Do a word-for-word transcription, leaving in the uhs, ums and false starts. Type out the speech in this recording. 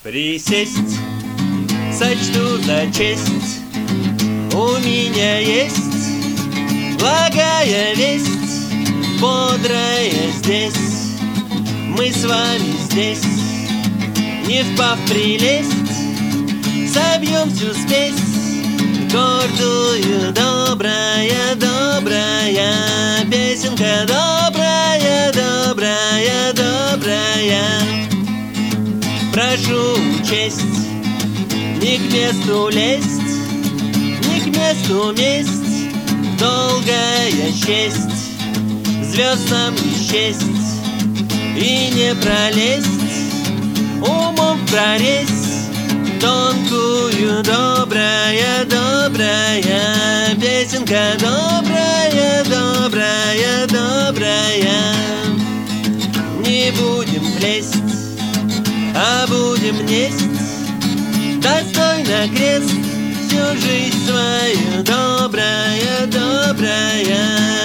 Присесть сочту за честь. У меня есть благая весть, бодрая здесь. Мы с вами здесь, не впав прелесть, собьем всю спесь. Гордую, добрая, добрая песенка, добрая, добрая, добрая. Прошу учесть, не к месту лезть, не к месту месть, долгая честь, звезд нам не счесть и не пролезть, умом прорезь тонкую, добрая, добрая песенка, добрая, добрая, добрая. Не будем плесть, а будем несть достойно крест всю жизнь свою, добрая, добрая.